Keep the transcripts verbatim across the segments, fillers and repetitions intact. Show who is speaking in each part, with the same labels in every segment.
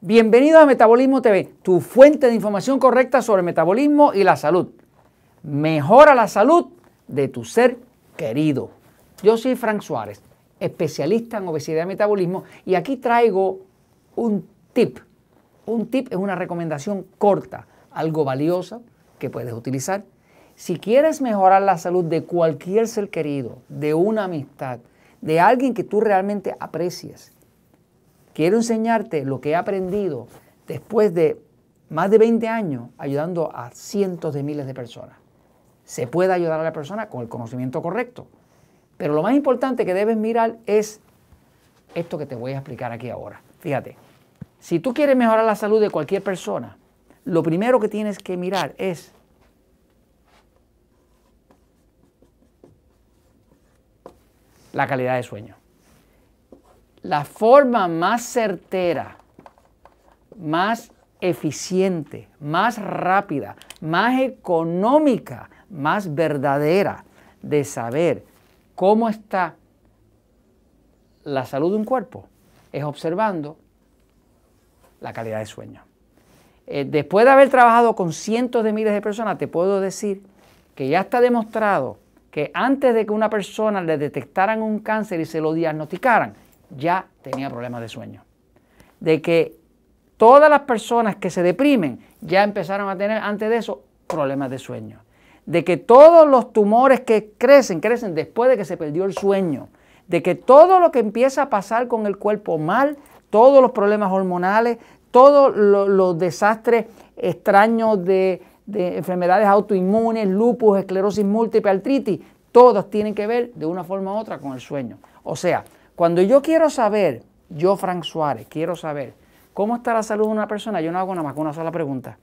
Speaker 1: Bienvenidos a Metabolismo T V, tu fuente de información correcta sobre el metabolismo y la salud. Mejora la salud de tu ser querido. Yo soy Frank Suárez, especialista en obesidad y metabolismo, y aquí traigo un tip. Un tip es una recomendación corta, algo valiosa que puedes utilizar. Si quieres mejorar la salud de cualquier ser querido, de una amistad, de alguien que tú realmente aprecies, quiero enseñarte lo que he aprendido después de más de veinte años ayudando a cientos de miles de personas. Se puede ayudar a la persona con el conocimiento correcto, pero lo más importante que debes mirar es esto que te voy a explicar aquí ahora. Fíjate, si tú quieres mejorar la salud de cualquier persona, lo primero que tienes que mirar es la calidad de sueño. La forma más certera, más eficiente, más rápida, más económica, más verdadera de saber cómo está la salud de un cuerpo es observando la calidad de sueño. Eh, después de haber trabajado con cientos de miles de personas, te puedo decir que ya está demostrado que antes de que una persona le detectaran un cáncer y se lo diagnosticaran, ya tenía problemas de sueño. De que todas las personas que se deprimen ya empezaron a tener antes de eso problemas de sueño. De que todos los tumores que crecen, crecen después de que se perdió el sueño. De que todo lo que empieza a pasar con el cuerpo mal, todos los problemas hormonales, todos los, los desastres extraños de, de enfermedades autoinmunes, lupus, esclerosis múltiple, artritis, todos tienen que ver de una forma u otra con el sueño. O sea, cuando yo quiero saber, yo Frank Suárez, quiero saber cómo está la salud de una persona, yo no hago nada más que una sola pregunta.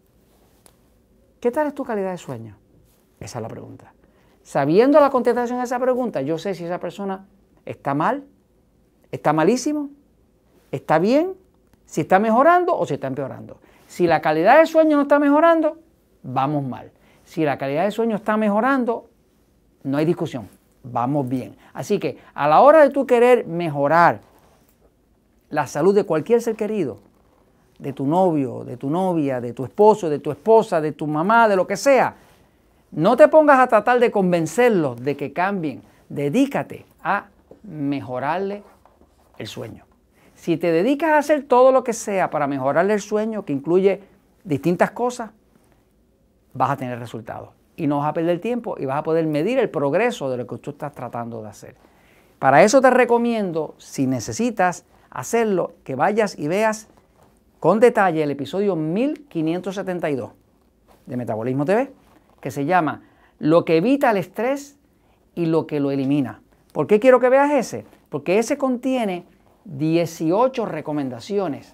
Speaker 1: ¿Qué tal es tu calidad de sueño? Esa es la pregunta. Sabiendo la contestación a esa pregunta, yo sé si esa persona está mal, está malísimo, está bien, si está mejorando o si está empeorando. Si la calidad de sueño no está mejorando, vamos mal. Si la calidad de sueño está mejorando, no hay discusión. Vamos bien. Así que a la hora de tú querer mejorar la salud de cualquier ser querido, de tu novio, de tu novia, de tu esposo, de tu esposa, de tu mamá, de lo que sea, no te pongas a tratar de convencerlos de que cambien. Dedícate a mejorarle el sueño. Si te dedicas a hacer todo lo que sea para mejorarle el sueño, que incluye distintas cosas, vas a tener resultados. Y no vas a perder tiempo y vas a poder medir el progreso de lo que tú estás tratando de hacer. Para eso te recomiendo, si necesitas hacerlo, que vayas y veas con detalle el episodio mil quinientos setenta y dos de Metabolismo T V, que se llama Lo que evita el estrés y lo que lo elimina. ¿Por qué quiero que veas ese? Porque ese contiene dieciocho recomendaciones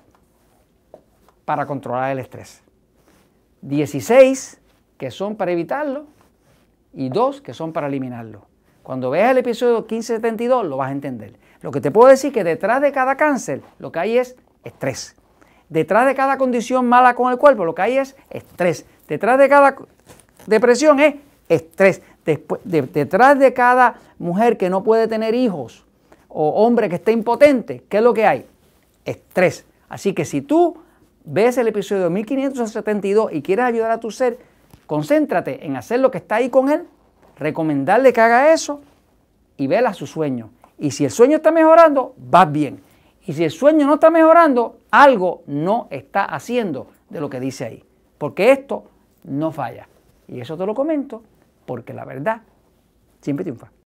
Speaker 1: para controlar el estrés. dieciséis que son para evitarlo y dos que son para eliminarlo. Cuando veas el episodio quince setenta y dos lo vas a entender. Lo que te puedo decir es que detrás de cada cáncer lo que hay es estrés. Detrás de cada condición mala con el cuerpo lo que hay es estrés. Detrás de cada depresión es estrés. Después, de, detrás de cada mujer que no puede tener hijos o hombre que esté impotente, ¿qué es lo que hay? Estrés. Así que si tú ves el episodio mil quinientos setenta y dos y quieres ayudar a tu ser, concéntrate en hacer lo que está ahí con él, recomendarle que haga eso y vela su sueño. Y si el sueño está mejorando, vas bien. Y si el sueño no está mejorando, algo no está haciendo de lo que dice ahí. Porque esto no falla. Y eso te lo comento porque la verdad siempre triunfa.